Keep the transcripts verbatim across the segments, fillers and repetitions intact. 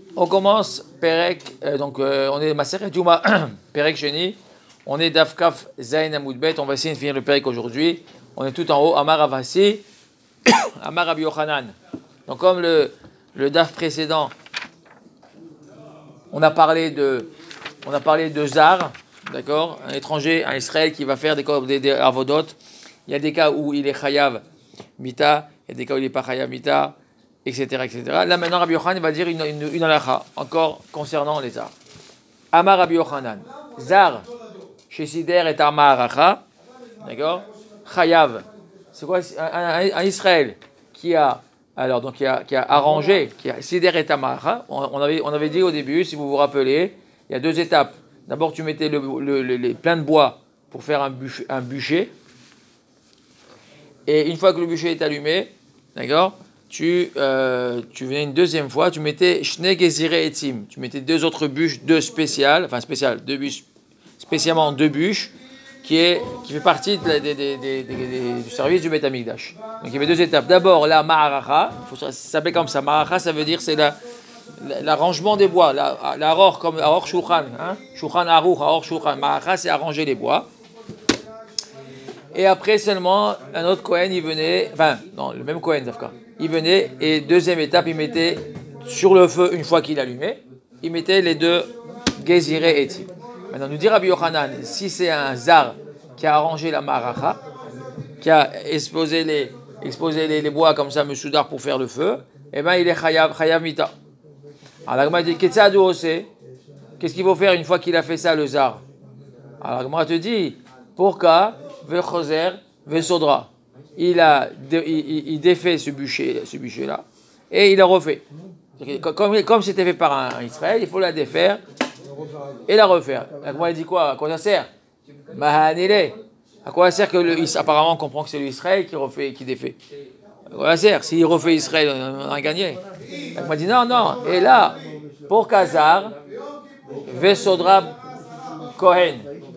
On commence Perek, euh, donc euh, on est Maseret Yuma, Perek Sheni, on est Dafkaf Zain Amoudbet, on va essayer de finir le Perek aujourd'hui. On est tout en haut, Amar Avasi, Amar Rabbi Yochanan. Donc comme le, le Daf précédent, on a parlé de, on a parlé de Zar, d'accord, un étranger, un Israël qui va faire des, des, des avodot. Il y a des cas où il est Chayav Mita, il y a des cas où il n'est pas Chayav Mita, et cetera, et cetera. Là maintenant, Rabbi Yochanan va dire une, une, une halakha, encore concernant les Zar. Amar Rabbi Yochanan, Zar, chez Sider et Amar Aracha, d'accord, Chayav, c'est quoi un, un, un Israël qui a, alors, donc, qui a, qui a arrangé, qui a Sider et Amar Aracha, on, on, avait, on avait dit au début, si vous vous rappelez, il y a deux étapes. D'abord, tu mettais le, le, le, les plein de bois pour faire un, bûcher, un bûcher. Et une fois que le bûcher est allumé, d'accord, tu, euh, tu venais une deuxième fois, tu mettais Shne Gezire Etzim. Tu mettais deux autres bûches, deux spéciales, enfin spéciales, deux bûches, spécialement deux bûches, qui, est, qui fait partie de la, de, de, de, de, de, du service du Beth Amikdash. Donc il y avait deux étapes. D'abord, la Ma'aracha, ça s'appelle comme ça. Ma'aracha, ça veut dire c'est la, la, l'arrangement des bois. La, la Aror, comme Aror Shulchan, hein? Shulchan Aruch, Aror Shulchan. Ma'aracha, c'est arranger les bois. Et après seulement, un autre Kohen, il venait, enfin, non, le même Kohen, Zafka, il venait, et deuxième étape, il mettait sur le feu, une fois qu'il allumait, il mettait les deux Gezire et Etzim. Maintenant, nous dit Rabbi Yochanan, si c'est un Zar qui a arrangé la Maracha, qui a exposé les, exposé les, les bois comme ça, Messoudar, pour faire le feu, eh bien, il est Chayav, Chayav Mita. Alors, l'Agma dit, qu'est-ce qu'il faut faire une fois qu'il a fait ça, le Zar? Alors, l'Agma te dit, pour qu'à Vechoser, Vesodra. Il a il, il, il défait ce bûcher, ce bûcher là, et il a refait. Comme, comme c'était fait par un, un Israël, il faut la défaire et la refaire. Comment il dit quoi? À quoi ça sert? Mahanile. À quoi ça sert que le, apparemment on comprend que c'est l'Israël qui refait, qui défait. À quoi ça sert? S'il refait Israël, on a gagné. Il dit non, non. Et là, pour Kazar, Vesodra Kohen.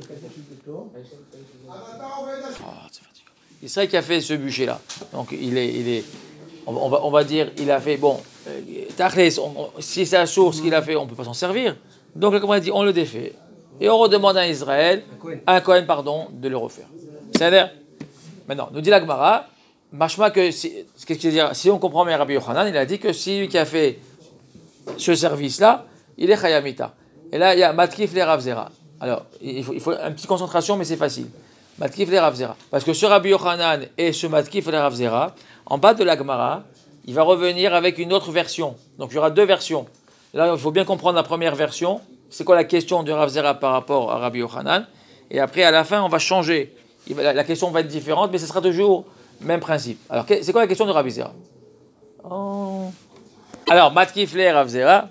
Israël qui a fait ce bûcher-là. Donc, il est, il est, on va, on va dire, il a fait, bon, euh, Tachles, on, on, si c'est la source qu'il a fait, on ne peut pas s'en servir. Donc, comme on a dit, on le défait. Et on redemande à Israël, à un Kohen, pardon, de le refaire. C'est-à-dire, maintenant, nous dit la Gemara, machma que, si, qu'est-ce qu'il veut dire, si on comprend bien Rabbi Yochanan, il a dit que si lui qui a fait ce service-là, il est Chayamita. Et là, il y a Matkif le Rav Zera. Alors, il faut, il faut une petite concentration, mais c'est facile. Matkif le Rav Zera. Parce que ce Rabbi Yochanan et ce Matkif le Rav Zera, en bas de la Gemara, il va revenir avec une autre version. Donc il y aura deux versions. Là, il faut bien comprendre la première version. C'est quoi la question de Rav Zera par rapport à Rabbi Yochanan? Et après, à la fin, on va changer. Va, la question va être différente, mais ce sera toujours le même principe. Alors, c'est quoi la question de Rabbi Zera? oh. Alors, Matkif le Rav Zera.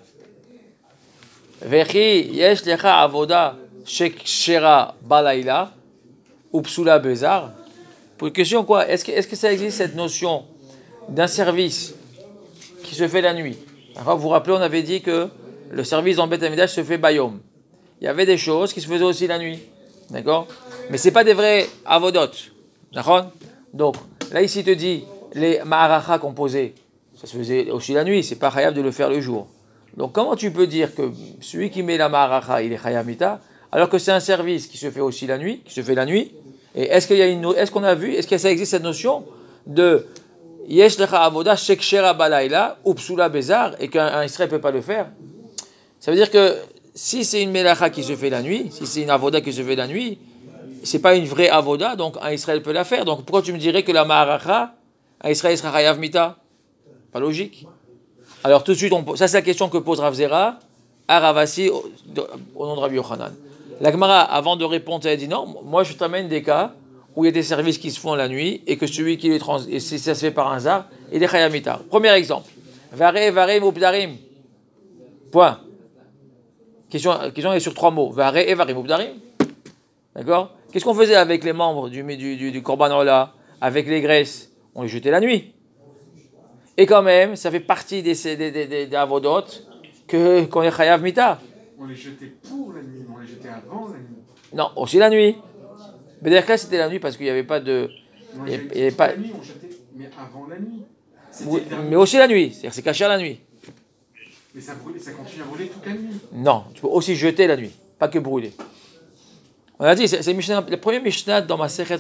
Vechi yesh lecha avoda shekshera balayla. Ou psula bezar. Pour une question quoi? Est-ce que, est-ce que ça existe cette notion d'un service qui se fait la nuit? Alors, vous vous rappelez, on avait dit que le service dans Beth Amikdash se fait bayom. Il y avait des choses qui se faisaient aussi la nuit. D'accord? Mais ce n'est pas des vrais avodot. D'accord? Donc, là ici, il te dit, les ma'aracha composés, ça se faisait aussi la nuit, c'est pas chayav de le faire le jour. Donc, comment tu peux dire que celui qui met la ma'aracha, il est chayav mita, alors que c'est un service qui se fait aussi la nuit, qui se fait la nuit? Et est-ce qu'il y a une, est-ce qu'on a vu, est-ce que ça existe cette notion de yesh lecha avoda shekshera balayla ou psula bezar et qu'un Israël ne peut pas le faire? Ça veut dire que si c'est une melacha qui se fait la nuit, si c'est une avoda qui se fait la nuit, c'est pas une vraie avoda, donc un Israël peut la faire. Donc pourquoi tu me dirais que la ma'aracha, un Israël sera chayav mita? Pas logique. Alors tout de suite, on, ça c'est la question que pose Rav Zera à Ravasi au, au nom de Rabbi Yochanan. La Gemara, avant de répondre, elle a dit non, moi je t'amène des cas où il y a des services qui se font la nuit et que celui qui les trans, et si ça se fait par un hasard, il est chayamita. Premier exemple. Vare, vare, mubdarim. Point. Question, question est sur trois mots. Vare et vare, mubdarim. D'accord? Qu'est-ce qu'on faisait avec les membres du, du, du, du Korban Ola, avec les graisses? On les jetait la nuit. Et quand même, ça fait partie des, des, des, des, des avodot que, qu'on est chayav mita. On les jetait pour la nuit, on les jetait avant la nuit. Non, aussi la nuit. Mais d'ailleurs, c'était la nuit parce qu'il n'y avait pas de. On il y jetait, avait pas... la nuit, on jetait, mais avant la nuit. Oui, mais aussi la nuit, c'est-à-dire c'est caché à la nuit. Mais ça brûle, ça continue à brûler toute la nuit. Non, tu peux aussi jeter la nuit, pas que brûler. On a dit, c'est, c'est Mishnah, le premier Mishnah dans ma Sechet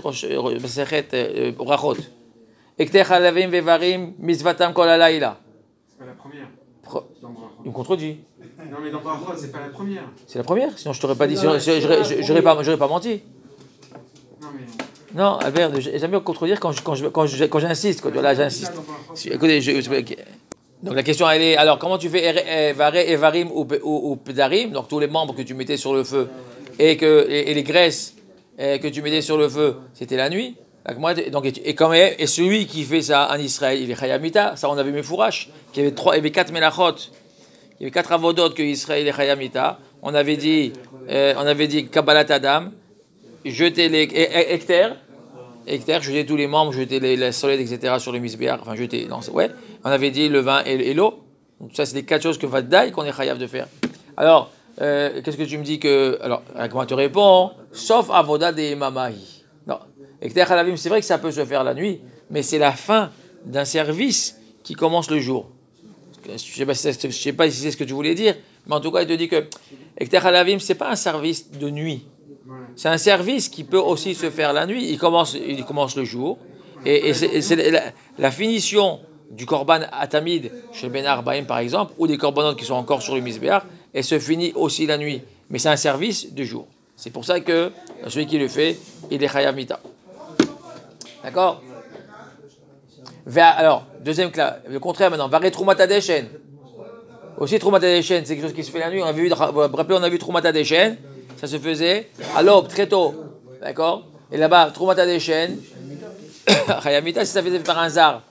Brachot. Ekter halavim vevarim mizvatam kol halayla. C'est pas la première. Pro- Dans Brachot. Il me contredit. Non, mais dans Brachot, c'est pas la première. C'est la première, sinon je t'aurais pas dit, j'aurais, j'aurais, j'aurais pas, j'aurais pas menti. Non, mais. Non, Albert, j'aime bien contredire quand, je, quand, je, quand, je, quand j'insiste. Quoi. Là, j'insiste. Si- Écoutez, je, je- donc la question elle est, alors comment tu fais Evare, Evarim ou, ou, ou Pedarim, donc tous les membres que tu mettais sur le feu et, que, et, et les graisses eh, que tu mettais sur le feu, c'était la nuit. Donc, et, et, quand même, et celui qui fait ça en Israël, il est Chayamita. Ça, on avait mes fourraches, qui avait trois, il y avait quatre melachot, il y avait quatre avodot que Israël est Chayamita. On avait dit, eh, on avait dit Kabbalat Adam, jeter les hectares. Hectares, jeter tous les membres, jeter les, les soleils, et cetera sur le misbéar, enfin jeter, non, c'est, ouais. On avait dit le vin et, et l'eau. Donc ça, c'est les quatre choses que Vadaï qu'on est chayav de faire. Alors, euh, qu'est-ce que tu me dis que, alors, comment tu réponds? Sauf avoda de mamahi. Non. Hectares halavim, c'est vrai que ça peut se faire la nuit, mais c'est la fin d'un service qui commence le jour. Je ne sais pas si c'est, je sais pas si c'est ce que tu voulais dire, mais en tout cas, il te dit que hectares halavim, c'est pas un service de nuit. C'est un service qui peut aussi se faire la nuit. Il commence, il commence le jour. Et, et c'est, et c'est la, la finition du korban atamid chez Ben Arbaïm, par exemple, ou des korbanot qui sont encore sur le misbéar, et se finit aussi la nuit. Mais c'est un service de jour. C'est pour ça que celui qui le fait, il est chayav mita. D'accord? Alors, deuxième classe, le contraire maintenant. Varé troumata deshen. Aussi troumata deshen, c'est quelque chose qui se fait la nuit. On a vu, vous vous rappelez, on a vu troumata deshen. Ça se faisait à l'aube, très tôt. D'accord? Et là-bas, Troumata Deshen, Chayamita, si ça faisait par un zar.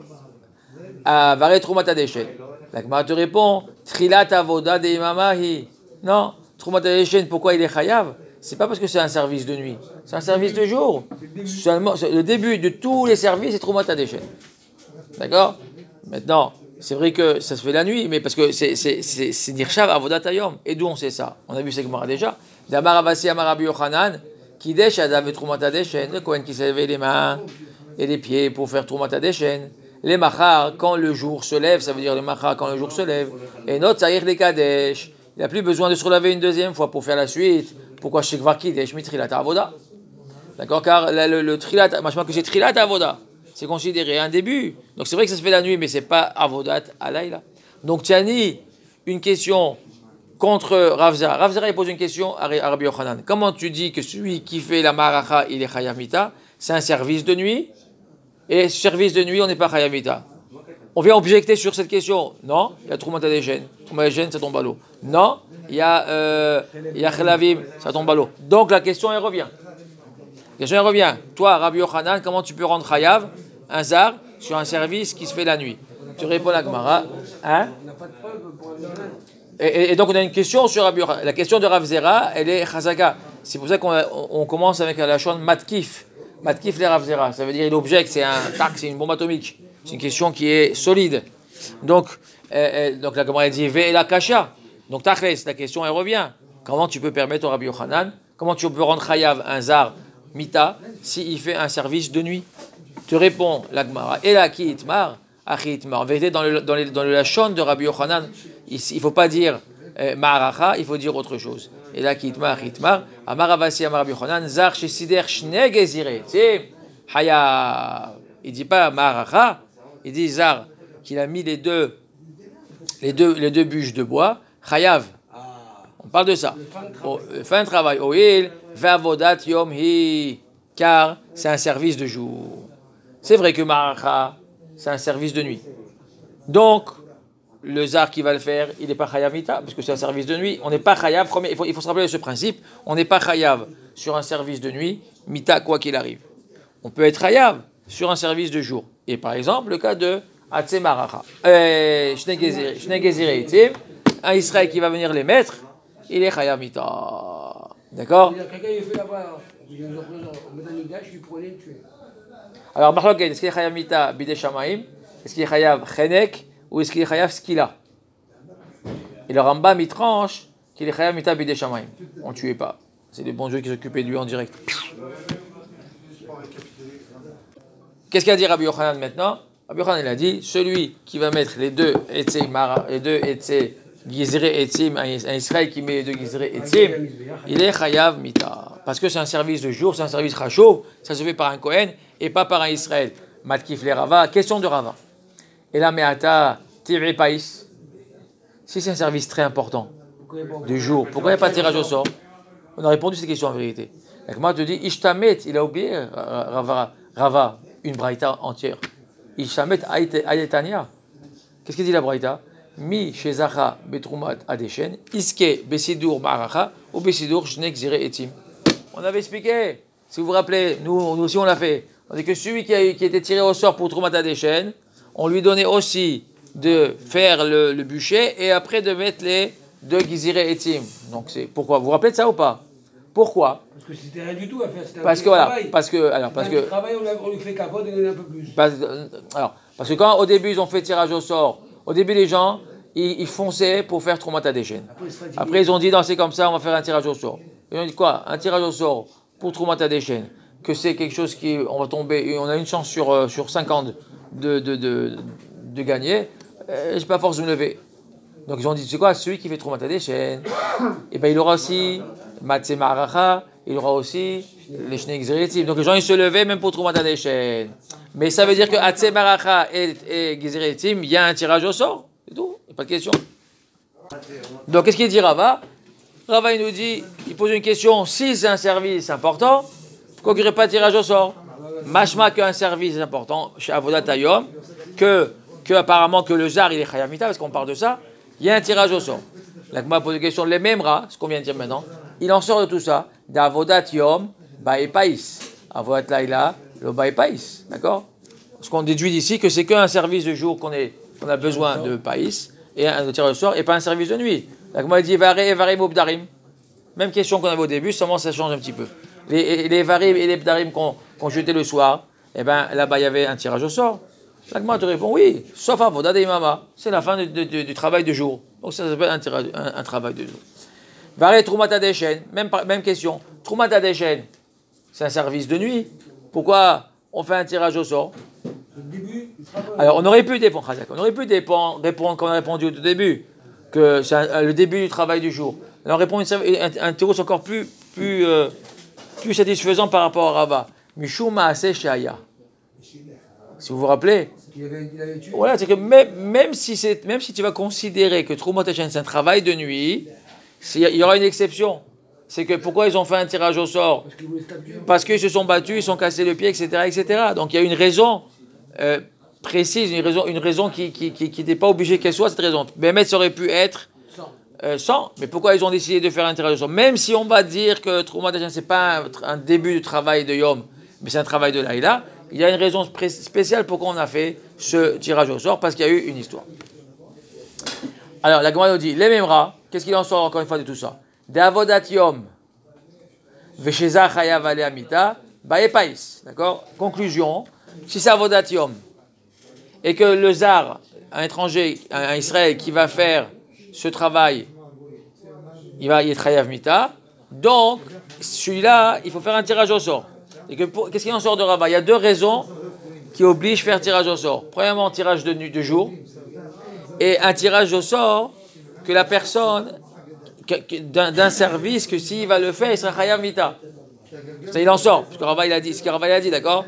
À Varé Troumata Deshen. La Gemara te répond, Trilat Avoda de Imamahi. Non, Troumata Deshen, pourquoi il est Chayav? C'est pas parce que c'est un service de nuit. C'est un service de jour. Seulement, le début de tous les services, c'est Troumata Deshen. D'accord? Maintenant, c'est vrai que ça se fait la nuit, mais parce que c'est, c'est, c'est, c'est Nirshav Avodat Hayom. Et d'où on sait ça? On a vu ces Gemara déjà. D'Amar Avasi Amar Rabbi Yochanan, qui dèche Adav et Troumata Deshen, le Kohen qui s'est levé les mains et les pieds pour faire Troumata Deshen. Les Machar, quand le jour se lève, ça veut dire les Machar quand le jour se lève. Et notre Saïr les Kadesh, il n'a plus besoin de se relaver une deuxième fois pour faire la suite. Pourquoi Shekvar Kidesh Mitrilat Avoda? D'accord, car le, le, le Trilat, moi que c'est Trilat Avoda, c'est considéré un début. Donc c'est vrai que ça se fait la nuit, mais c'est pas Avodat Alayla. Donc Tiani, une question contre Rav Zera. Rav Zera, il pose une question à Rabbi Yochanan. Comment tu dis que celui qui fait la maracha, il est chayav mita? C'est un service de nuit. Et service de nuit, on n'est pas chayav mita. On vient objecter sur cette question. Non, il y a Troumata Deshen. Troumata Deshen, ça tombe à l'eau. Non, il y a euh, il y a Chelavim, ça tombe à l'eau. Donc la question, elle revient. La question, elle revient. Toi, Rabbi Yochanan, comment tu peux rendre chayav un zar sur un service qui se fait la nuit? Tu réponds à la Gemara. Hein? Et, et, et donc on a une question sur Rabbi Yochanan. La question de Rav Zera, elle est chazaka. C'est pour ça qu'on on commence avec la chon matkif. Matkif les Rav Zera. Ça veut dire il objecte, c'est un tac, c'est une bombe atomique. C'est une question qui est solide. Donc, euh, donc la Gemara dit ve la kasha. Donc tachles, la question elle revient. Comment tu peux permettre au Rabbi Yochanan, comment tu peux rendre chayav un zar mita s'il fait un service de nuit? Te répond la Gemara. Et la ki itmar, achi itmar. En vérité, dans le dans le dans le lachon de Rabbi Yochanan, il ne faut pas dire euh, ma'aracha, il faut dire autre chose. Et là, qui itmar, itmar, amar avasi amar Rabbi Yochanan, zar shesider shne gezire. C'est haya. Il dit pas ma'aracha, il dit zar qu'il a mis les deux, les deux, les deux bûches de bois, chayav. On parle de ça. Oh, fin de travail. Oil, ve'avodat yom hi, car c'est un service de jour. C'est vrai que ma'aracha, c'est un service de nuit. Donc, le zar qui va le faire, il n'est pas chayav mita, parce que c'est un service de nuit. On n'est pas chayav, il faut, il faut se rappeler de ce principe, on n'est pas chayav sur un service de nuit, mita quoi qu'il arrive. On peut être chayav sur un service de jour. Et par exemple, le cas de Hatse Maracha, Shnei Gezirei, un Israël qui va venir les mettre, il est chayav mita. D'accord? Alors, Marloquet, est-ce qu'il est chayav mita bidei shamaim? Est-ce qu'il est chayav chenek? Ou est-ce qu'il est chayav skila? Et le Rambam, il tranche qu'il est chayav mita bidei shamaim. On ne tuait pas. C'est les bons dieux qui s'occupaient de lui en direct. Qu'est-ce qu'a dit Rabbi Yochanan maintenant? Rabbi Yochanan, il a dit, celui qui va mettre les deux etzei mara, les deux etzei gizre etzim, un Israël qui met les deux gizre etzim, il est chayav mita. Parce que c'est un service de jour, c'est un service rachot, ça se fait par un Kohen et pas par un Israël. Matkif le Rava, question de Rava. Et là, me'ata tirei pais. Si c'est un service très important du jour, pourquoi il n'y a pas de tirage au sort? On a répondu à cette question en vérité. Donc moi, je te dis, Ishtamet, il a oublié, Rava, Rava une braïta entière. Ishtamet ayetania. Qu'est-ce qu'il dit la braïta? Mi shezacha betrumat adeshen, iske besidur ma'aracha, ou besidur shnek zire etim. On avait expliqué, si vous vous rappelez, nous, nous aussi on l'a fait. On dit que celui qui, a, qui était tiré au sort pour trumat adeshen, on lui donnait aussi de faire le, le bûcher et après de mettre les deux gizire etim. Donc c'est pourquoi? Vous vous rappelez de ça ou pas? Pourquoi? Parce que c'était rien du tout à faire. C'était parce un que voilà, travail. parce que alors parce que travail, on, on lui fait capote et donner un peu plus. Parce, alors parce que quand au début ils ont fait tirage au sort, au début les gens ils, ils fonçaient pour faire Troumat Hadeshen. Après, Après ils ont dit non c'est comme ça, on va faire un tirage au sort. Ils ont dit quoi? Un tirage au sort pour Troumat Hadeshen, que c'est quelque chose qui on va tomber, on a une chance sur euh, sur cinquante de de de, de gagner. Euh, j'ai pas force de me lever. Donc ils ont dit c'est quoi? Celui qui fait Troumat Hadeshen, et ben il aura aussi Matzeh Ma'aracha, il aura aussi les Shnei Gzir. Donc les gens ils se levaient même pour Troumat Hadeshen. Mais ça veut dire que Matzeh Ma'aracha et, et Gzir il y a un tirage au sort. C'est tout, il n'y a pas de question. Donc qu'est-ce qu'il dit Rava? Rava il nous dit, il pose une question, si c'est un service important, pourquoi il n'y aurait pas de tirage au sort? Mashma qu'un service important chez Avodat Hayom, que, que apparemment que le Zar il est Chayav Mita, parce qu'on parle de ça, il y a un tirage au sort. La Gemara pose une question, les mêmes rats, ce qu'on vient de dire maintenant, il en sort de tout ça, d'Avodat Yom, Bae Pais. Avodat Laila, le Bae Pais. D'accord? Ce qu'on déduit d'ici, que c'est qu'un service de jour qu'on, est, qu'on a besoin de Pais, et un tirage au sort, et pas un service de nuit. La Gemara dit Vare et Varim Obdarim. Même question qu'on avait au début, seulement ça change un petit peu. Les, les Varim et les Obdarim qu'on, qu'on jetait le soir, eh ben là-bas il y avait un tirage au sort. La Gemara te répond oui, sauf Avodat et Mama. C'est la fin de, de, de, du travail de jour. Donc ça s'appelle un, tirage, un, un travail de jour. Varé Troumat Hadeshen, même, même question. Troumat Hadeshen, c'est un service de nuit. Pourquoi on fait un tirage au sort? Alors on aurait pu dépendre, on aurait pu dépendre, répondre comme on a répondu au tout début, que c'est un, le début du travail du jour. Alors on répond un, un tirage encore plus, plus, euh, plus satisfaisant par rapport à Rava. Mishuma Ase Shaya. Si vous vous rappelez, voilà, c'est que même, même, si c'est, même si tu vas considérer que Troumat Hadeshen c'est un travail de nuit, il y aura une exception. C'est que pourquoi ils ont fait un tirage au sort? Parce qu'ils se sont battus, ils se sont cassés le pied, et cetera, et cetera. Donc il y a une raison euh, précise, une raison, une raison qui qui, qui, qui n'est pas obligée qu'elle soit cette raison. Bémet, ça aurait pu être euh, sans. Mais pourquoi ils ont décidé de faire un tirage au sort? Même si on va dire que Troumat Hadeshen c'est pas un, un début de travail de Yom, mais c'est un travail de Laïla, il y a une raison pré- spéciale pourquoi on a fait ce tirage au sort, parce qu'il y a eu une histoire. Alors la Gemara nous dit, les mêmes rats, qu'est-ce qu'il en sort encore une fois de tout ça? D'avodat yom, vesheza chayav ale amita, bae pais. D'accord? Conclusion, si c'est avodat yom, et que le zar, un étranger, un Israël qui va faire ce travail, il va y être chayav mita, donc celui-là, il faut faire un tirage au sort. Et que pour, qu'est-ce qu'il en sort de Rava? Il y a deux raisons qui obligent à faire tirage au sort. Premièrement, tirage de nuit, de jour, et un tirage au sort que la personne d'un, d'un service que s'il va le faire, il sera chayav mita. Ça, il en sort, parce que Rava il a dit, ce que Rava il a dit, d'accord?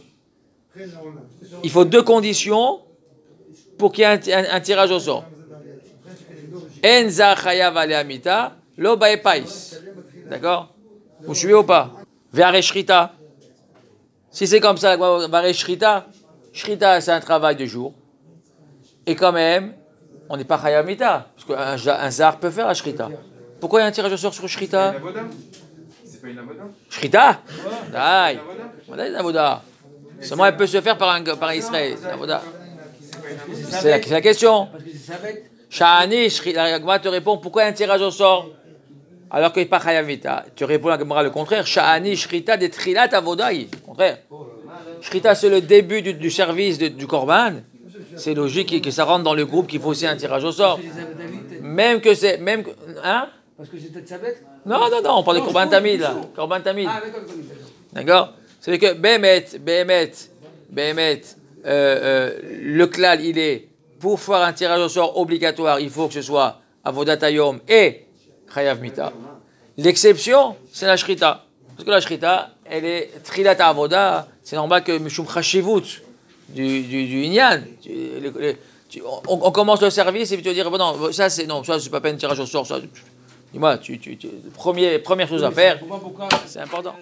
Il faut deux conditions pour qu'il y ait un, un, un tirage au sort. En za chayav ale mita, lo bae pais. D'accord? Vous suivez ou pas? Ve'are shrita. Si c'est comme ça, ve'are shrita, shrita c'est un travail de jour. Et quand même, on n'est pas chayav mita, parce qu'un un zar peut faire la shrita. Pourquoi il y a un tirage au sort sur shrita? C'est pas une avoda? Shrita? Daï. Voilà une avoda. Seulement elle peut se faire par un, par un Israël. Avoda. C'est la, c'est la question. Sha'ani, la Gemara te répond pourquoi il y a un tirage au sort alors qu'il n'est pas chayav mita? Tu réponds à la Gemara le contraire. Sha'ani, shrita de trilat avodaï. Contraire. Shrita c'est le début du, du service de, du korban. C'est logique que ça rentre dans le groupe qu'il faut aussi un tirage au sort. Même que c'est. Même que, hein? Parce que c'était Tzabet? Non, non, non, on parle de Korban Tamid là. Korban Tamid. Ah, d'accord, d'accord. C'est que Bémet, Bémet, Bémet, euh, le klal, il est, pour faire un tirage au sort obligatoire, il faut que ce soit avodat hayom et chayav mita. L'exception, c'est la shrita. Parce que la shrita, elle est trilat avoda, c'est normal que mishum chashivut du, du, du inyan. Tu, le, le, tu, on, on commence le service et puis tu vas dire, bon, non, ça c'est, non, ça c'est pas peine tirage au sort, ça. Dis-moi, tu, tu, tu, premier, première chose à faire, c'est important.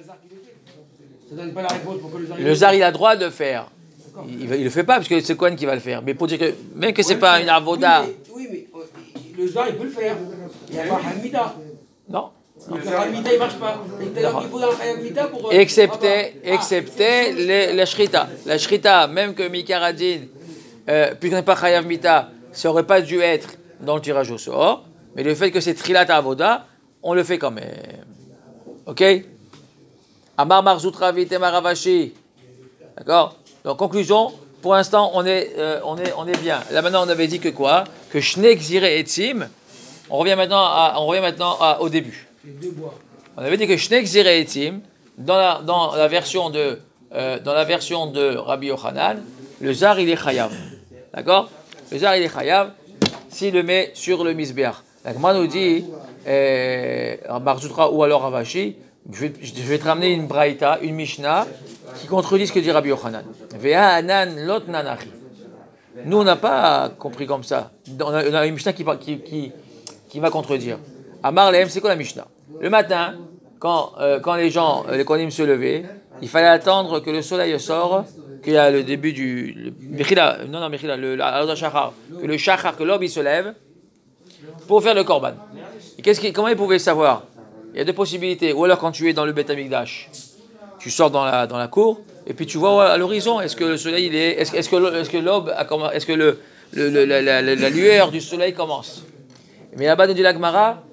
Ça donne pas la réponse pour que le zar. Le zar, il a le droit de le faire. Il ne le fait pas parce que c'est Cohen qui va le faire. Mais pour dire que, même que c'est pas une avoda. Oui, mais, oui, mais le zar, il peut le faire. Il y a pas Hamida. Non. Donc le Hamida, il marche pas. Il faut un Hamida pour. Excepté, excepté les, la shrita. La shrita, même que Mikaradin, euh, puisqu'on n'est pas chayav mita, ça n'aurait pas dû être dans le tirage au sort. Mais le fait que c'est trilat avoda, on le fait quand même. Ok? Amar Marzoutra Vitemar Ravashi. D'accord? Donc, conclusion, pour l'instant, on est, euh, on, est, on est bien. Là, maintenant, on avait dit que quoi? Que Shnek Zire Etzim. On revient maintenant, à, on revient maintenant à, au début. Les deux bois. On avait dit que Shnek Zire Etzim, dans la, dans la version de, euh, dans la version de Rabbi Yochanan, le Zar, il est Chayav. D'accord? Le Zar, il est Chayav s'il le met sur le Misbeach. La Gemara nous dit, euh, Marzoutra ou alors Ravashi, je vais, je vais te ramener une braïta, une mishnah, qui contredit ce que dit Rabbi Yochanan. Ve'a anan lot nanachi. Nous, on n'a pas compris comme ça. On a, on a une mishnah qui, qui, qui, qui va contredire. Amar lehem, c'est quoi la mishnah? Le matin, quand, euh, quand les gens, les kohanim se levaient, il fallait attendre que le soleil sort, qu'il y a le début du... Le, mechila, non, non, mechila, le, le shachar, que le shachar, que l'aube, il se lève, pour faire le korban. Et qu'est-ce qui, comment ils pouvaient savoir? Il y a deux possibilités. Ou alors quand tu es dans le Beth Amikdash, tu sors dans la, dans la cour, et puis tu vois à l'horizon, est-ce que le soleil, il est, est-ce, est-ce que, est-ce que l'aube, a, est-ce que le, le, le, la, la, la, la lueur du soleil commence? Mais là-bas, nous dit la Gemara,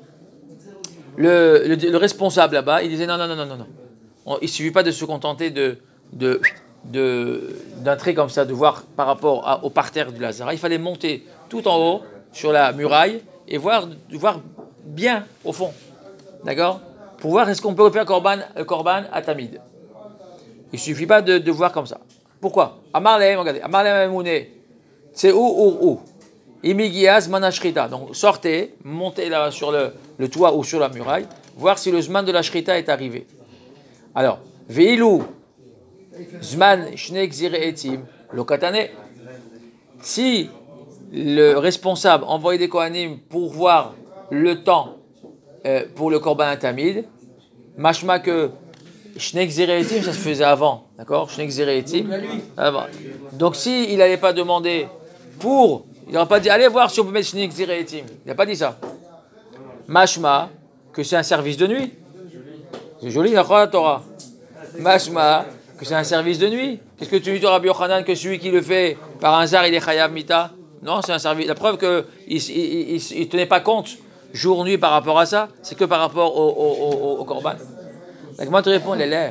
le, le, le responsable là-bas, il disait non, non, non, non, non, non. On, il ne suffit pas de se contenter de, de, de, d'un trait comme ça, de voir par rapport à, au parterre du Lazare. Il fallait monter tout en haut, sur la muraille, et voir, voir bien au fond. D'accord? Pour voir est-ce qu'on peut faire korban, euh, korban à Tamid. Il ne suffit pas de, de voir comme ça. Pourquoi? Amarlehem, regardez. Amarlehem Mouné. C'est où, où, où? Imigiaz manashrita. Donc sortez, montez là sur le, le toit ou sur la muraille, voir si le zman de la shrita est arrivé. Alors, Veilou, zman shnek zire etim, lokatane. Si le responsable envoyait des kohanim pour voir le temps euh, pour le korban tamid, machma que shnek zire etim, ça se faisait avant, d'accord? Shnek zire etim, avant. Donc si il n'allait pas demander pour, il n'aurait pas dit allez voir si on peut mettre shnek zire etim, il n'a pas dit ça. Machma que c'est un service de nuit, c'est joli la Torah. Machma que c'est un service de nuit. Qu'est-ce que tu dis de Rabbi Yochanan que celui qui le fait par un zar il est chayav mita? Non, c'est un service. La preuve qu'il ne tenait pas compte jour-nuit par rapport à ça, c'est que par rapport au, au, au, au korban. Donc, comment tu réponds, Lélé?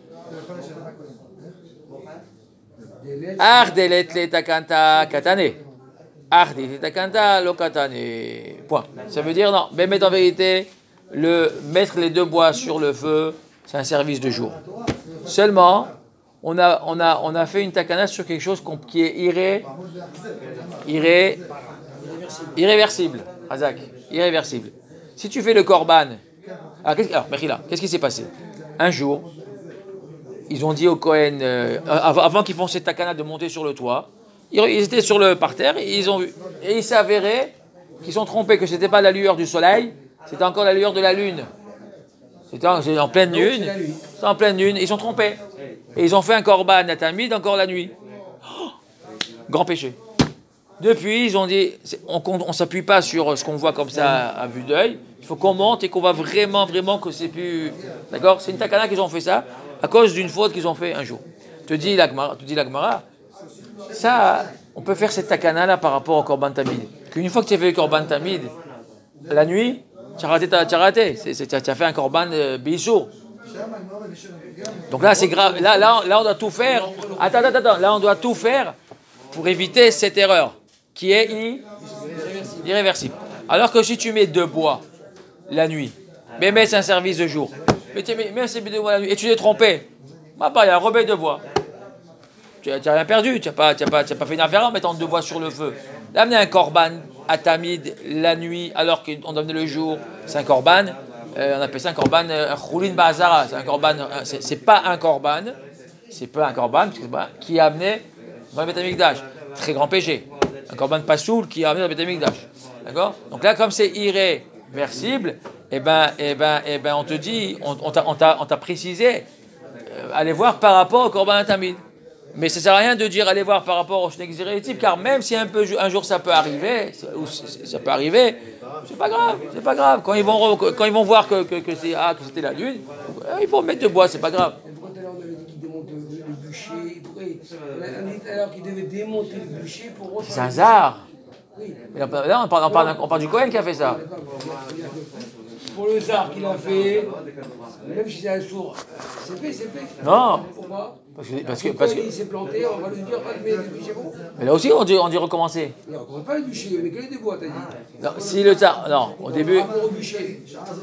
Ach delet le takanta katane. Ach delet le takanta lo katane. Point. Ça veut dire non. Mais mettre en vérité, le, mettre les deux bois sur le feu, c'est un service de jour. Seulement, on a, on a, on a fait une takana sur quelque chose qui est irré, irré, irréversible. Azak, irréversible. Si tu fais le korban, alors, qu'est-ce, alors Mechila, qu'est-ce qui s'est passé? Un jour, ils ont dit au Kohen, euh, avant, avant qu'ils font cette takana de monter sur le toit, ils, ils étaient sur le parterre et ils ont vu, et il s'est avéré qu'ils sont trompés, que c'était pas la lueur du soleil, c'était encore la lueur de la lune. C'était en, c'était en pleine lune. C'était en pleine lune. Ils sont trompés. Et ils ont fait un korban à Tamid encore la nuit. Oh, grand péché. Depuis, ils ont dit, on ne s'appuie pas sur ce qu'on voit comme ça à, à vue d'œil. Il faut qu'on monte et qu'on voit vraiment, vraiment que c'est plus... D'accord? C'est une takana qu'ils ont fait ça à cause d'une faute qu'ils ont fait un jour. Te dit la Gemara, te dit la Gemara, ça, on peut faire cette takana là par rapport au korban Tamid. Qu'une fois que tu as fait le korban Tamid, la nuit, tu as raté, tu as raté. C'est, c'est, tu as fait un korban euh, bisou. Donc là, c'est grave. Là, là, là, on doit tout faire. Attends, attends, attends. Là, on doit tout faire pour éviter cette erreur qui est irréversible. Alors que si tu mets deux bois la nuit, mais, mais c'est un service de jour. Mais tu mets, mets ces deux bois la nuit et tu t'es trompé. Bah, bah, il y a un rebelle de bois. tu n'as rien perdu, tu n'as pas, tu as pas, tu as pas fait une affaire en mettant deux bois sur le feu. D'amener un korban à Tamid la nuit, alors qu'on doit amener le jour, c'est un korban. Euh, on appelle ça un korban, un choulin bazara. C'est un korban, c'est, c'est pas un korban, c'est pas un korban qui est amené dans le Beth Amikdash. Très grand péché. Un korban pasoul qui est amené dans le Beth Amikdash. D'accord? Donc là, comme c'est irréversible, eh ben, eh ben, eh ben, on te dit, on, on, t'a, on, t'a, on t'a précisé, euh, allez voir par rapport au korban tamid. Mais ça ne sert à rien de dire allez voir par rapport au Shnei Xeretim, car même si un, peu, un jour ça peut arriver, ou ça peut arriver, c'est pas grave, c'est pas grave. Quand ils vont, quand ils vont voir que, que, que, c'est, ah, que c'était la lune, ils vont mettre de bois, c'est pas grave. Pourquoi tout à l'heure on avait dit qu'il démonte le, le bûcher? Pourquoi il, on a dit tout à l'heure qu'il devait démonter le bûcher pour refaire. C'est un hasard. Oui. Là, on parle, on, parle, on parle du Cohen qui a fait ça. Pour le zar qu'il a fait, même si c'est un sourd, c'est fait, c'est fait. Non. Pourquoi? Parce que, parce que, parce que... il s'est planté, on va lui dire ah, mais le bûcher bon. Mais là aussi, on dit, on dit recommencer. Mais on ne comprend pas le bûcher, mais quel est des bois, t'as dit? Non, si le tsar. Non, au début. Par rapport au bûcher.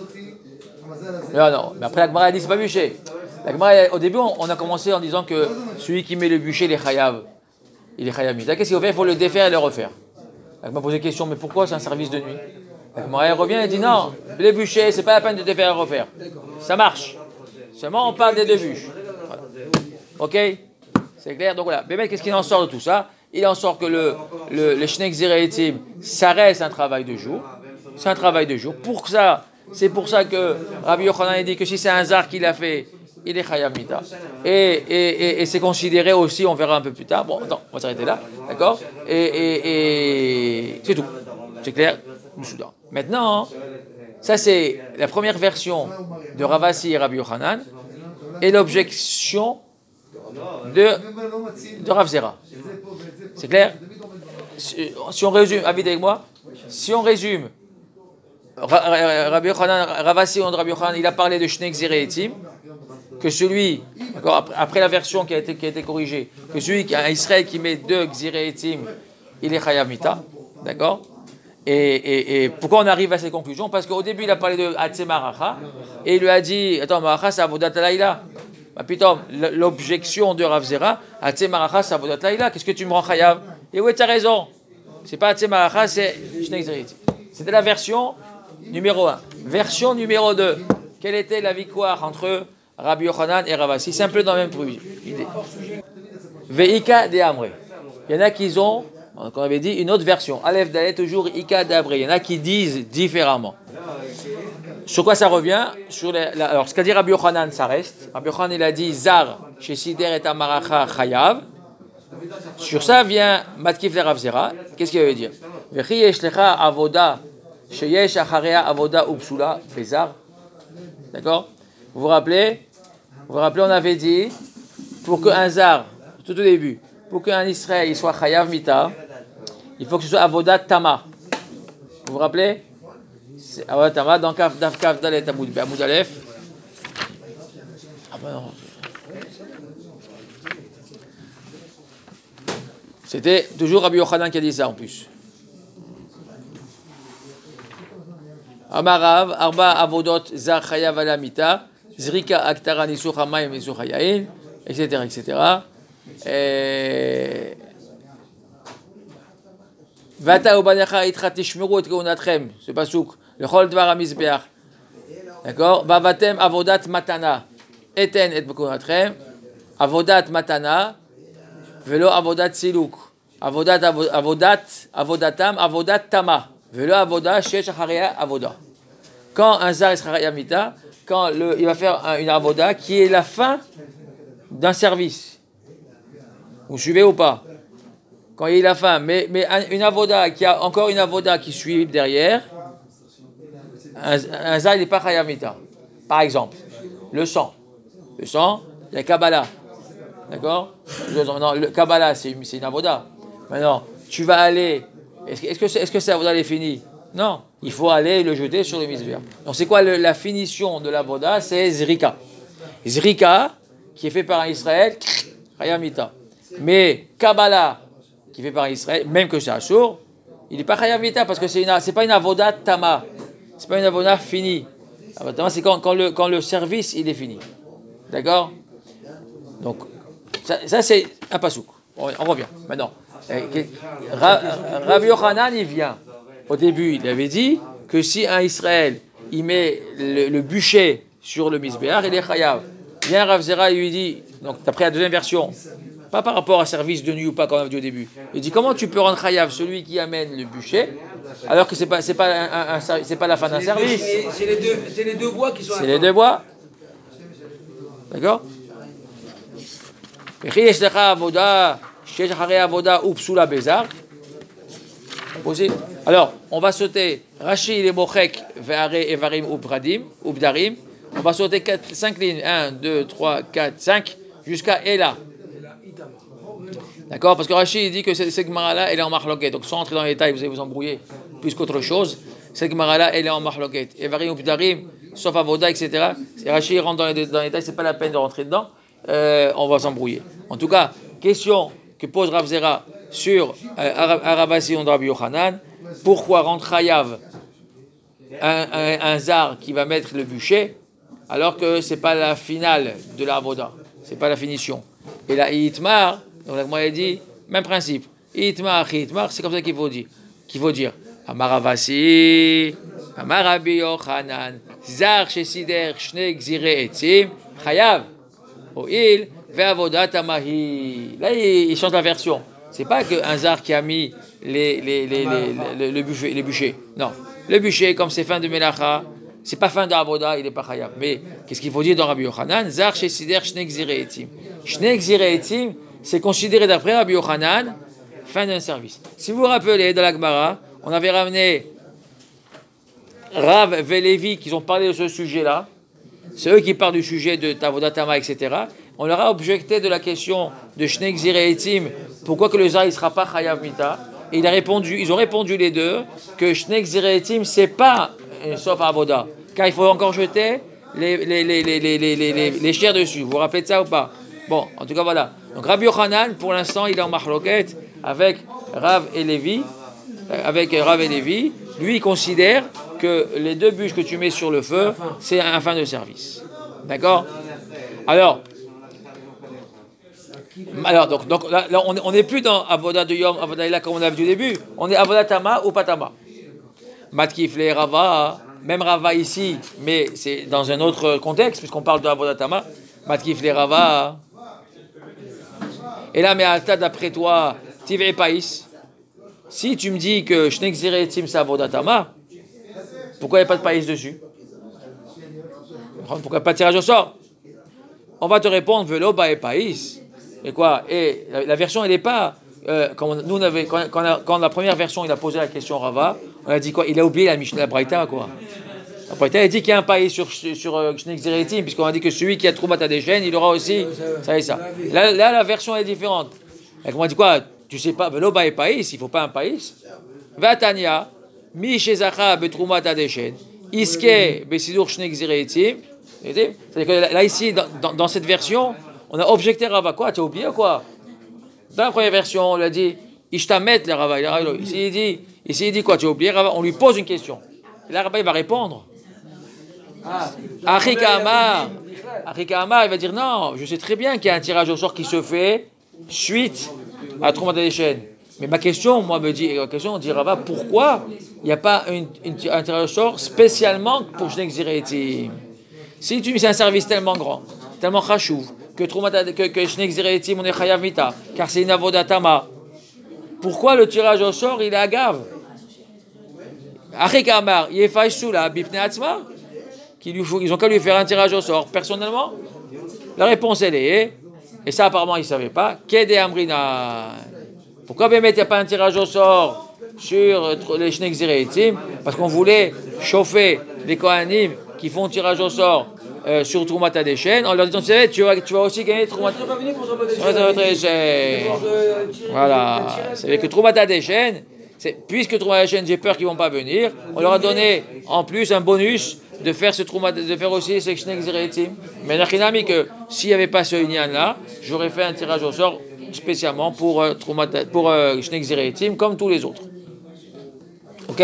Non, non, mais après la Gemara a dit c'est pas bûcher. La Gemara, au début, on, on a commencé en disant que celui qui met le bûcher, il est chayav. Il est chayav. Là, qu'est-ce qu'il faut faire? Il faut le défaire et le refaire. Elle m'a posé la question, mais pourquoi c'est un service de nuit? La Gemara revient et dit non, les bûchers, c'est pas la peine de défaire et refaire. Ça marche. Seulement, on parle des deux bûches. Voilà. Ok? C'est clair? Donc voilà. Mais qu'est-ce qu'il en sort de tout ça? Il en sort que le, le, le Shnei Xeretim, ça reste un travail de jour. C'est un travail de jour. Pour ça, c'est pour ça que Rabbi Yochanan a dit que si c'est un zar qui l'a fait, il est chayav mita. Et, et, et, et c'est considéré aussi, on verra un peu plus tard. Bon, attends, on va s'arrêter là. D'accord? Et, et, et c'est tout. C'est clair? Maintenant, ça c'est la première version de Ravasi et Rabbi Yochanan et l'objection de, de Rav Zera. C'est clair? Si, si on résume, habite avec moi, si on résume, Rabbi Yochanan, Ravasi et Rabbi Yochanan, il a parlé de Shnei Xeretim, que celui, après, après la version qui a été, qui a été corrigée, que celui qui a Israël qui met deux Xeretim, il est chayav mita, d'accord? Et, et, et pourquoi on arrive à ces conclusions? Parce qu'au début, il a parlé de Hatse Maracha, et il lui a dit, attends, Maracha, c'est Avodat Laïla. Bah, putain, l'objection de Rav Zera, Hatse Maracha, c'est Avodat Laïla, qu'est-ce que tu me rends chayav? Et oui, tu as raison, c'est pas Hatse Maracha, c'est Shnei Xeretim. C'était la version numéro un. Version numéro deux, quelle était la victoire entre Rabbi Yochanan et Ravasi? C'est un peu dans la même idée. Veika de Amre. Il y en a qui ont, comme on avait dit, une autre version. Aleph Dalet, toujours Ika de Amre. Il y en a qui disent différemment. Sur quoi ça revient? Sur les, la, alors, ce qu'a dit Rabbi Yochanan, ça reste. Rabbi Yochanan, il a dit Zar, chez Sider et Amaracha Chayav. Sur ça vient Matkif de Rav Zera. Qu'est-ce qu'il veut dire? Vechi yeshlecha avoda, sheyesh acharea avoda upsula bezar. D'accord? Vous vous rappelez? Vous vous rappelez, on avait dit, pour qu'un zar, tout au début, pour qu'un Israël il soit chayav mita, il faut que ce soit avodat tama. Vous vous rappelez? C'est avodat tama, dans kaf daf kaf dalet amoud alef. Ah ben non. C'était toujours Rabbi Yochanan qui a dit ça en plus. Amarav, arba avodot zar chayav ala mita. Zrika aktara nisuch hamayim nisuch hayain, et cetera, et cetera. Vata ubanecha itcha tishmeru et keunatchem, ce pasuk, lechol dvar hamizbeach. D'accord? Vavatem avodat matana, eten et keunatchem, avodat matana, velo avodat siluk, avodat avodat avodatam, avodat tama, velo avodat shesh acharia avoda. Quand un zar sera yamita, quand le, il va faire un, une avoda qui est la fin d'un service. Vous suivez ou pas? Quand il est la fin, mais, mais un, une avoda qui a encore une avoda qui suit derrière, un, un zar il n'est pas chayamita. Par exemple, le sang. Le sang, il y a Kabbalah. D'accord? Non, le Kabbalah, c'est une, c'est une avoda. Maintenant, tu vas aller. Est-ce que, est-ce que, est-ce que cette avoda est finie? Non. Il faut aller le jeter sur le misbéach. Donc c'est quoi le, la finition de la voda? C'est Zrika. Zrika, qui est fait par un Israël, Chayamita. Mais Kabbalah, qui est fait par un Israël, même que c'est un sourd, il n'est pas Chayamita parce que ce n'est pas une avoda tama. Ce n'est pas une avoda finie. Tama, c'est quand, quand, le, quand le service il est fini. D'accord? Donc, Ça, ça c'est un pasouk. On, on revient maintenant. Ra, Rabbi Yochanan, il vient. Au début, il avait dit que si un Israël, il met le, le bûcher sur le misbéach, il est chayav. Vient Rav Zera, il lui dit, donc d'après la deuxième version, pas par rapport à service de nuit ou pas, comme on a dit au début. Il dit comment tu peux rendre chayav celui qui amène le bûcher, alors que c'est pas, c'est pas, un, un, un, c'est pas la fin d'un service. C'est les, deux, c'est les deux bois qui sont. C'est les deux bois. D'accord. Alors, on va sauter. Rashi, il est mochek, ve'are, evarim, ubradim, ubdarim. On va sauter cinq lignes. un, deux, trois, quatre, cinq, jusqu'à Ela. D'accord. Parce que Rashi, il dit que cette Gemara-là, elle est en marloquet. Donc, sans entrer dans les détails, vous allez vous embrouiller plus qu'autre chose. Cette Gemara-là, elle est en marloquet. Evarim, ubdarim, sauf avoda, et cetera. Si Rashi rentre dans les, dans les détails, c'est pas la peine de rentrer dedans. Euh, on va s'embrouiller. En tout cas, question que pose Rav Zera sur euh, Aravasi de Rabbi Yochanan, pourquoi rendre chayav un, un, un zar qui va mettre le bûcher alors que c'est pas la finale de la avoda, c'est pas la finition. Et là, Itmar, donc moi il dit même principe. Itmar, Itmar, c'est comme ça qu'il faut dire. Qu'il faut dire. Amaravasi, Amarabi Yochanan, zar shesider shne gzire etzim, chayav. Il ve'avodat amahi. Là, il, il change la version. C'est pas qu'un zar qui a mis les, les, les, les, les, le bûcher, les bûchers. Non. Le bûcher, comme c'est fin de melacha, c'est pas fin d'avoda, il n'est pas chayav. Mais qu'est-ce qu'il faut dire dans Rabbi Yochanan? Zar chez Sider shne gzire etzim. Shne gzire etzim, c'est considéré d'après Rabbi Yochanan fin d'un service. Si vous vous rappelez, dans la Gemara, on avait ramené Rav et Lévi qui ont parlé de ce sujet-là. C'est eux qui parlent du sujet de Tavodatama, et cetera. On leur a objecté de la question de Shne Gzire Etzim, pourquoi que le Zar ne sera pas Chayav Mita. Et il a répondu, ils ont répondu les deux que Shne Gzire Etzim, ce n'est pas une sauf Avoda, car il faut encore jeter les, les, les, les, les, les, les, les, les chairs dessus. Vous vous rappelez de ça ou pas? Bon, en tout cas, voilà. Donc Rabbi Yochanan, pour l'instant, il est en marloquette avec Rav et Lévi. Avec Rav et Lévi. Lui, il considère que les deux bûches que tu mets sur le feu, c'est un fin de service. D'accord? Alors, alors donc, donc là, là on n'est plus dans Avoda de Yom, Avoda Ila comme on a vu au début. On est Avoda Tama ou Patama. Matkif le Rava, même Rava ici, mais c'est dans un autre contexte, puisqu'on parle de Avoda Tama. Matkif le Rava. Et là, mais Alta, d'après toi, Tivre Païs. Si tu me dis que Shne Gzire Etzim c'est Avoda Tama, pourquoi il n'y a pas de païs dessus? Pourquoi pas de tirage au sort? On va te répondre Velo ba et païs. Et quoi? Et la, la version, elle n'est pas. Euh, quand, on, nous, on avait, quand, quand, la, quand la première version, il a posé la question Rava, on a dit quoi? Il a oublié la Mishnah, la Braïta, quoi. La Braïta, elle dit qu'il y a un païs sur, sur euh, Shne Gzire Etzim, puisqu'on a dit que celui qui a Troumat Hadeshen, il aura aussi. Ça et ça. Là, là, la version est différente. Et on a dit quoi? Tu sais pas, Velo ba et païs, il ne faut pas un païs. Vatania. Mi shezacha betrumat hadeshen, iske besidur shne gzire etzim. C'est-à-dire que là, ici, dans, dans, dans cette version, on a objecté Rava. Quoi? Tu as oublié quoi? Dans la première version, on lui a dit Ishtamet le Rava. Ici, il dit, ici, il dit quoi? Tu as oublié Rava? On lui pose une question. Et là, Rava, il va répondre. Achika Amar. Achika Amar, il va dire non, je sais très bien qu'il y a un tirage au sort qui se fait suite à Trumat hadeshen. Mais ma question, moi, me dit, ma question, on dit Rava, pourquoi il n'y a pas une, une, un tirage au sort spécialement pour Shne Gzire Etzim? Si tu c'est un service tellement grand, tellement chachouv, que que, que Shne Gzire Etzim, on est chayav mita, car c'est une avoda tama, pourquoi le tirage au sort, il est agave? Achik Amar, Yefaishu la bipne atzma, ils ont qu'à lui faire un tirage au sort personnellement? La réponse, elle est, et ça apparemment, ils ne savaient pas, Kede Amrina. Pourquoi il n'y a pas un tirage au sort sur les Shne Gzire Etzim? Parce qu'on voulait chauffer les Kohanim qui font tirage au sort euh, sur Troumat Hadeshen en leur disant, tu sais, tu vas, tu vas aussi gagner Troumat Hadeshen. Voilà. C'est que Troumat Hadeshen, puisque Troumat Hadeshen, j'ai peur qu'ils ne vont pas venir, on leur a donné en plus un bonus de faire, ce Troumat, de faire aussi ces Shne Gzire Etzim. Mais Nachinami, que s'il n'y avait pas ce Inyan là, j'aurais fait un tirage au sort spécialement pour euh, pour euh, Shne Gzire Etzim comme tous les autres. Ok?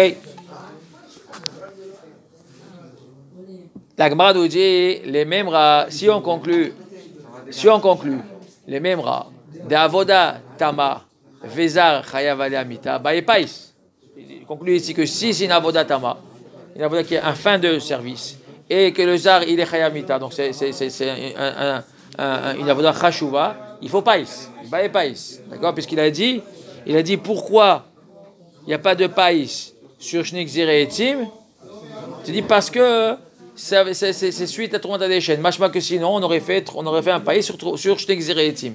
La Gemara nous dit les mêmes si on conclut si on conclut les mêmes rats, de avoda tama, vezar chayav alea mita, baepais. Il conclut ici que si c'est une avoda tama, une avoda qui est un fin de service, et que le zar il est chayav mita, donc c'est, c'est, c'est, c'est un, un, un, une avoda chashuva, il faut païs, baepais, d'accord, puisqu'il a dit, il a dit pourquoi il n'y a pas de païs sur Shnek Zireetim. Tu dis parce que c'est, c'est, c'est, c'est suite à Troumat Adeshen. Machma que sinon on aurait fait, on aurait fait un païs sur, sur Shnek Zireetim.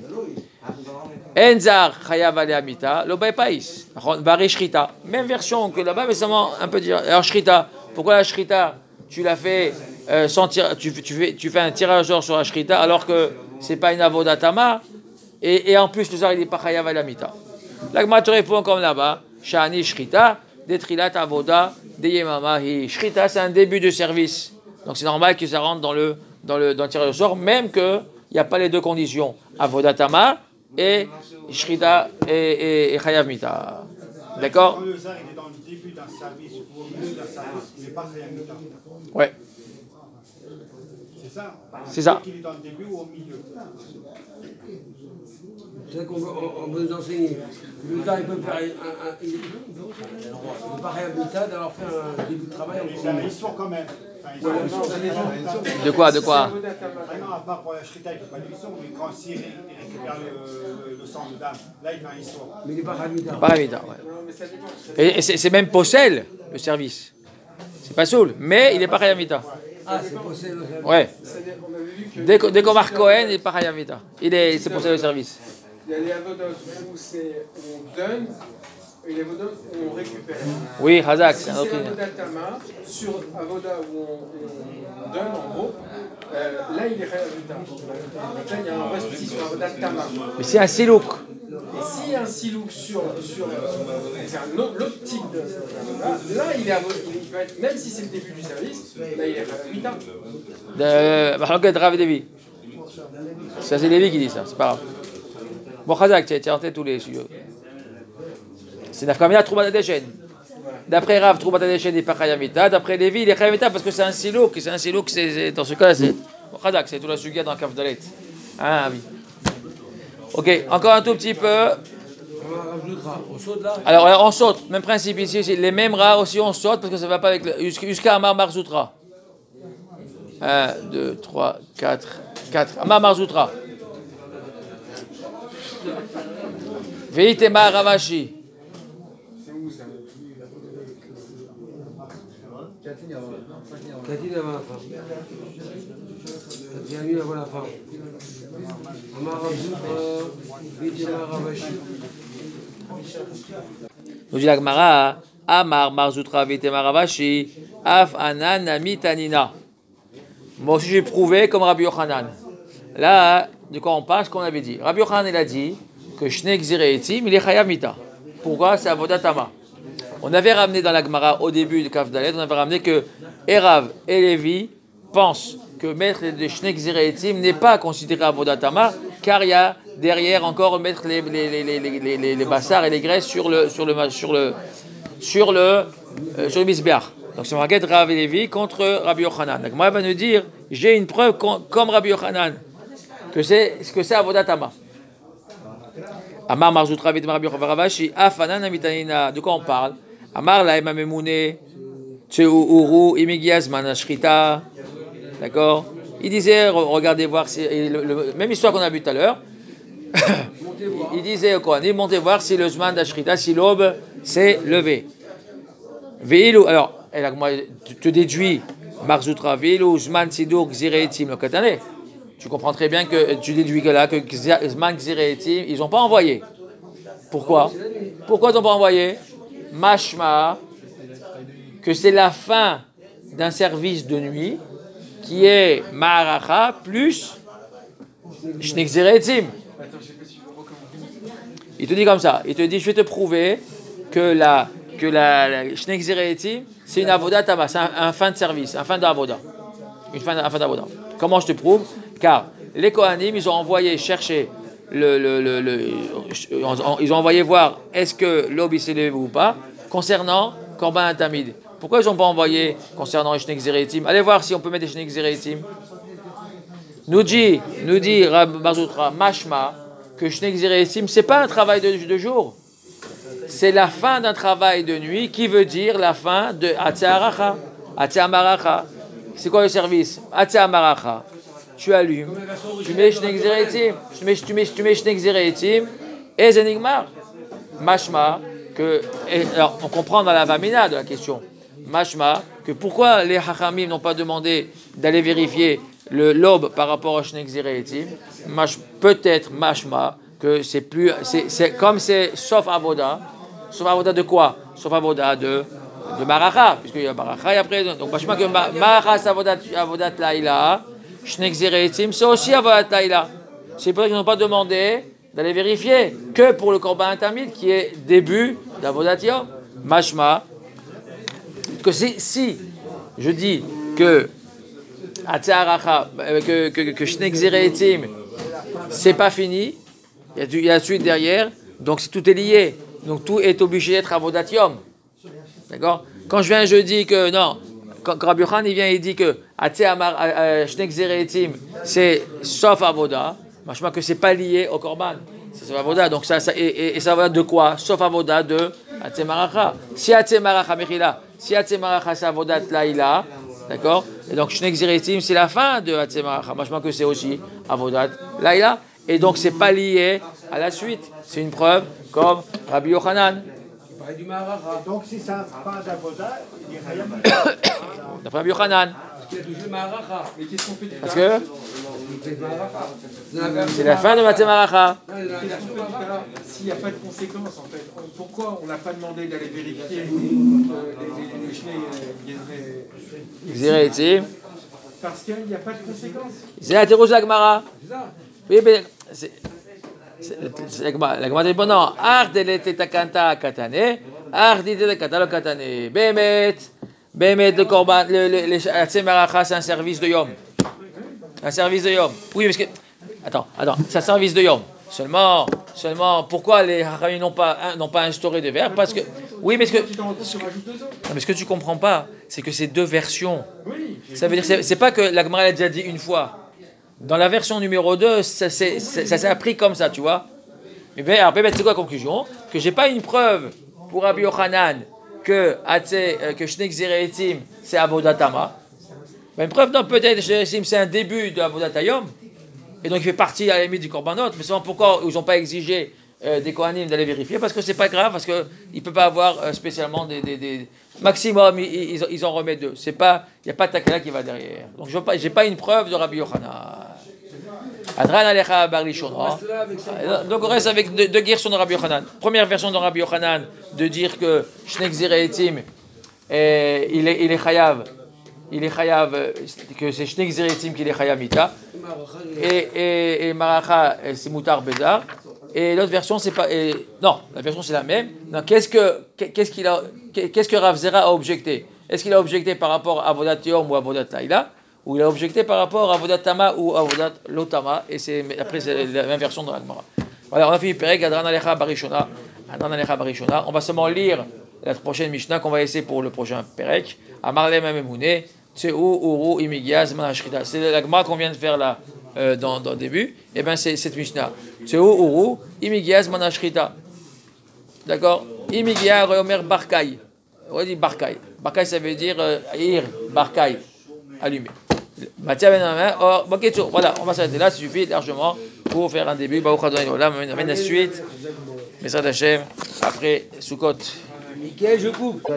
Enzar Chayav Alea Mita, lo bay païs. Bari Shrita. Même version que là-bas, mais ça m'a un peu dire. Alors Shrita, pourquoi la Shrita tu l'as fait euh, sans tir, tu, tu, fais, tu fais un tirage d'or sur la Shrita alors que c'est pas une avodatama et, et en plus le zar il n'est pas Chayav Alea Mita. L'agma te répond comme là-bas. Shani Shrita, Detrilat Avoda, Deyemamahi. Shrita, c'est un début de service. Donc c'est normal que ça rentre dans le, dans le, dans le tirage au sort, même qu'il n'y a pas les deux conditions. Avoda Tama et Shrita et, et, et Chayav Mita. D'accord? Quand le zar il est dans le début d'un service ou au milieu d'un service, il n'est pas Chayav Mita. Ouais. C'est ça? C'est ça. Il est dans le début ou au milieu. C'est ça qu'on veut, on, on veut nous enseigner. Le temps, il peut faire un. un, un il ne peut pas réhabiliter d'avoir fait un début de travail. C'est une histoire quand même. Enfin, il ouais, non, de quoi, de quoi? Vraiment, à part pour la Shrita, il ne fait pas d'histoire, mais quand il récupère le, le, le sang de dame, là, il fait une histoire. Mais il n'est pas réhabilité. Pas réhabilité, ouais. Et, et c'est, c'est même possède le service. C'est pas soul, mais il n'est pas réhabilité. Ah, c'est possède le service. Ouais. Dès, dès qu'on marque Cohen, il n'est pas réhabilité. Il est, c'est possède le service. Il y a les avodas où c'est on donne et les avodas où on récupère. Oui, Hazak, c'est si un autre. c'est avoda tama, sur avoda où on, on donne en gros, euh, là il est réhabilité. Donc là il y a un reste ici sur avoda tama. Mais c'est un silouk. Et s'il y a un silouk sur, sur euh, c'est un autre, l'autre type de avoda, là il est avoda, il va être, même si c'est le début du service, là il est réhabilité. De Mahloket Rav Devi. Ça c'est Lévi qui dit ça, c'est pas grave. Bon, Khazak, tu as en tête tous les sujets. C'est Nafkamina Troumat Adeshen. D'après Rav, Troumat Adeshen n'est pas Chayamita. D'après Lévi, il est Chayamita parce que c'est un silo. C'est un silo, c'est, c'est, dans ce cas-là, c'est. Bon, Khazak, c'est tout la sugia dans le Kaf Dalet. Ah oui. Ok, encore un tout petit peu. On saute là. Alors, alors, on saute. Même principe ici, c'est les mêmes rats aussi, on saute parce que ça ne va pas avec le. Jusqu'à Amar Marzoutra. un, deux, trois, quatre, quatre. Amar Marzoutra. Veitema Ravashi. C'est où ça? Catine avant la fin. Catine avant la fin. Amar Rav, Veitema Ravashi. Nous dit la Gemara, Amar Marzoutra Veitema Ravashi, Af Anan Amitanina. Moi aussi j'ai prouvé comme Rabbi Yochanan. Là, de quoi on parle, ce qu'on avait dit. Rabbi Yochanan, il a dit que Shnek Zireetim, il est Chayav Mita. Pourquoi? C'est Avodat Tama. On avait ramené dans la Gemara, au début de Kaf Dalet, on avait ramené que Erav et Lévi pensent que mettre de Shnek Zireetim n'est pas considéré Avodat Tama, car il y a derrière encore mettre les, les, les, les, les, les, les bassards et les graisses sur le, sur le, sur le, sur le, euh, sur le Misbeach. Donc c'est marqué Rav et Lévi contre Rabbi Yochanan. Donc moi, il va nous dire, j'ai une preuve comme Rabbi Yochanan, que c'est ce que c'est Avodat Tama. Amar Marzoutra Veitema Rabbi Ravashi, Afanan Amitanina. De quoi on parle? Amar Laema Memoune, Tseu Uru, Imigias Manashrita. D'accord? Il disait, regardez voir, si, le, le, même histoire qu'on a vue tout à l'heure. Il disait quoi? Il montez voir si le Zman d'Ashrita, si l'aube s'est levée. Veilou, alors, moi, tu te déduis, Marzoutra, Veilou, Zman Sidur, Gzireetim, le Katané. Tu comprends très bien que tu déduis que là, que Zman Gzireetim, ils n'ont pas envoyé. Pourquoi? Pourquoi ils n'ont pas envoyé? Mashma, que c'est la fin d'un service de nuit qui est Ma'aracha plus Shnek Zireetim. Il te dit comme ça, il te dit, je vais te prouver que la, que la, la Shnek Zireetim, c'est une avoda tama, c'est un, un fin de service, un fin d'avoda. Une fin, un fin d'avoda. Comment je te prouve? Car les Kohanim, ils ont envoyé chercher, le, le, le, le, ils ont envoyé voir est-ce que l'aube s'est levé ou pas, concernant Korban Tamid. Pourquoi ils n'ont pas envoyé concernant les Shnek Zireetim? Allez voir si on peut mettre des Shnek Zireetim. Nous dit, nous dit Rab Barzoutra, Mashma, que Shnei Gzereitim, c'est pas un travail de, de jour. C'est la fin d'un travail de nuit qui veut dire la fin de Atzearacha, Atzeamaracha. C'est quoi le service? Atzeamaracha. Tu allumes, tu mets Shnei Gzereitim, tu mets, tu mets, tu mets Shnei Gzereitim, et Zenigmar. Mashma, que, et, alors on comprend dans la Vamina de la question, Mashma, que pourquoi les Hachamim n'ont pas demandé d'aller vérifier le l'aube par rapport à Shnei Gzereitim, peut-être Mashma, que c'est plus, c'est, c'est comme c'est sauf Avoda, sauf Avoda de quoi? Sauf Avoda de, de Maracha, puisqu'il y a Maracha et après, donc Mashma que Maracha c'est Avodat, Avodat Laïla, Shnei Gzereitim c'est aussi Avodat Laïla. C'est pour ça qu'ils n'ont pas demandé d'aller vérifier que pour le Korban Tamid qui est début d'Avodat Yom. Mashma, que si, si je dis que que, que, que Shnei Gzereitim c'est pas fini, il y a, du, il y a la suite derrière, donc tout est lié, donc tout est obligé d'être Avodat Yom. D'accord? Quand je viens je dis que non, quand, quand Rabbi Yochanan il vient il dit que Shnei Gzereitim c'est sauf Avoda, machma que c'est pas lié au Korban, c'est sauf Avoda, donc ça, ça et, et, et ça va de quoi? Sauf Avoda de Atzemaracha. Si Atzemaracha Mechila, si Atzemaracha c'est Avodat Laïla, d'accord? Et donc Shnei Gzereitim c'est la fin de Atzemaracha, machma que c'est aussi Avodat Laïla, et donc c'est pas lié à la suite, c'est une preuve comme Rabbi Yochanan. Donc si ça pas d'avoda, il est rien. D'après Rabbi Yochanan. Mais qu'est-ce qu'on fait du Parce que c'est la fin de Atzemaracha. Qu'est-ce qu'on fait du cas s'il n'y a pas de conséquences en fait? Pourquoi on n'a pas demandé d'aller vérifier euh, les Shnei Gzereitim? Parce qu'il n'y a pas de conséquences. C'est la Théros Agmara. Oui, mais c'est la Gemara dit bon non, Ach delete takanta katane, Ach delete katalo katane. Bemet, Bemet le korban, le le Atzemaracha c'est un service de Yom, un service de Yom. Oui, parce que attends, attends, c'est un service de Yom. Seulement, seulement, pourquoi les Hachamim n'ont pas n'ont pas instauré de verbe? Parce que oui, mais ce que ce que, non, mais ce que tu comprends pas, c'est que ces deux versions. Ça veut dire c'est, c'est pas que la Gemara l'a déjà dit une fois. Dans la version numéro deux, ça, c'est, ça, ça s'est appris comme ça, tu vois. Mais bien, après, c'est quoi la conclusion? Que j'ai pas une preuve pour Rabbi Yochanan que, euh, que Shnei Gzereitim c'est Avodat Tama. Ben, une preuve, non, peut-être Gzereitim c'est un début de Avodat Yom. Et donc il fait partie à la limite du Korbanot. Mais c'est pourquoi ils n'ont pas exigé euh, des Kohanim d'aller vérifier? Parce que c'est pas grave, parce qu'il ne peut pas avoir euh, spécialement des, des, des... maximum, ils, ils, ils en remettent deux. C'est pas, il n'y a pas de takala qui va derrière. Donc je n'ai pas une preuve de Rabbi Yochanan. Adran Alecha Bar Lishona. Donc on reste avec deux, deux versions de Rabbi Yochanan. Première version de Rabbi Yochanan de dire que Shnei Gzereitim il est il est chayav, il est chayav, que c'est Shnei Gzereitim qui est chayav mita. Et et et Maracha c'est mutar bezar. Et l'autre version c'est pas et, non, la version c'est la même. Non, qu'est-ce que qu'est-ce qu'il a qu'est-ce que Rav Zera a objecté? Est-ce qu'il a objecté par rapport à Avodat Yom ou Avodat Laïla? Ou il a objecté par rapport à Avodat Tama ou Avodat Lotama, et c'est, après c'est la même version dans la Gemara. Voilà, on a fini Perek, Adran Alecha Barishona, Adran Alecha Barishona. On va seulement lire la prochaine Mishnah qu'on va essayer pour le prochain Perek. Amarle Mamemune, Tseu Uru Imigiaz Manashrita. C'est la Gemara qu'on vient de faire là euh, dans, dans le début. Et bien c'est cette Mishnah. Tseu Uru Imigiaz Manashrita. D'accord? Imigiaz Omer Barkai. On dit Barkai. Barkai ça veut dire euh, Ir, Barkai, allumé. Voilà, on va s'arrêter là, ça suffit largement pour faire un début. On amène la suite. Mesrat Hashem, après Sukkot. Nickel, je coupe.